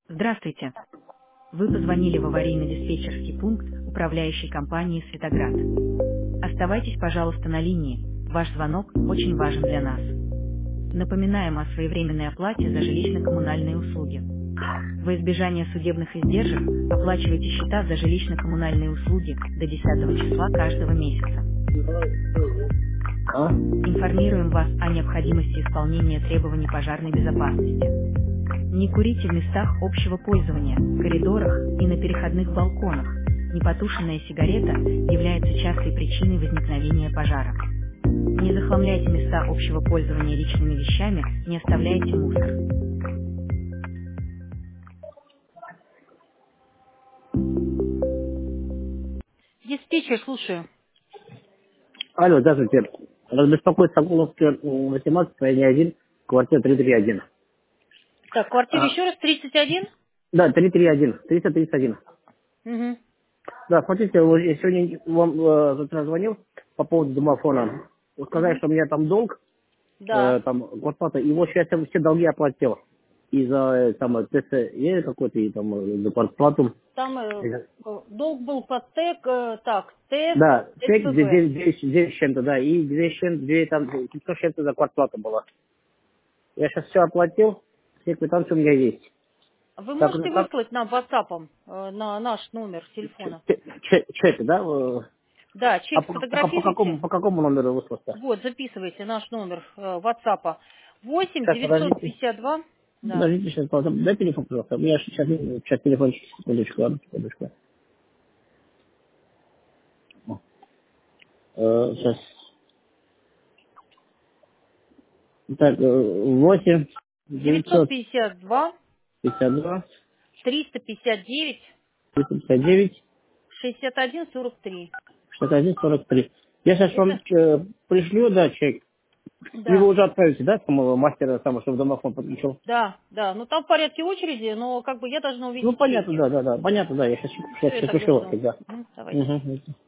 Здравствуйте. Вы позвонили в аварийно-диспетчерский пункт управляющей компании «Светоград». Оставайтесь, пожалуйста, на линии. Ваш звонок очень важен для нас. Напоминаем о своевременной оплате за жилищно-коммунальные услуги. Во избежание судебных издержек оплачивайте счета за жилищно-коммунальные услуги до 10 числа каждого месяца. А? Информируем вас о необходимости исполнения требований пожарной безопасности. Не курите в местах общего пользования, коридорах и на переходных балконах. Непотушенная сигарета является частой причиной возникновения пожара. Не захламляйте места общего пользования личными вещами, не оставляйте мусор. Диспетчер, слушаю. Алло, здравствуйте. Вас беспокоит Соколовская, 18, строение 1, квартира 331. Так, квартира А, еще раз, 31? да, 331, 331. Угу. Да, смотрите, вот я сегодня вам тут звонил по поводу домофона. Вы сказали, Угу. что у меня там долг, Да. там, квартплата, и вот сейчас я все долги оплатил. И за, там, ТСЕ какой-то, и там, за квартплату. Там долг был по ТЭК, так, ТЭК, Да, чек СПБ. 9 с чем-то, да, и 2 с чем-то, 2, там, 500 с чем-то за квартплату было. Я сейчас все оплатил, все квитанции у меня есть. Вы Так, можете так, выслать нам WhatsApp на наш номер телефона? чеки, да? Да, А чек сфотографируйте. по какому номеру выслаться? Вот, записывайте наш номер WhatsApp. 8 Сейчас, подождите. 952. Да. Подождите, сейчас, пожалуйста. Дай телефон, пожалуйста. У меня сейчас телефончик, секундочку, ладно, секундочку. Сейчас. Так, 8, 952 952, 359 359, 61 43. 61, 43. Я сейчас вам Это, пришлю, да, чек. И вы да. уже отправите, да, самого мастера, самого, чтобы домофон подключил? Да, да. Ну там в порядке очереди, но как бы я должна Ну, увидеть понятно, чеки. да, понятно, да, я сейчас Все, я тогда пишу вас жду. тогда. Мгм, давайте. Угу.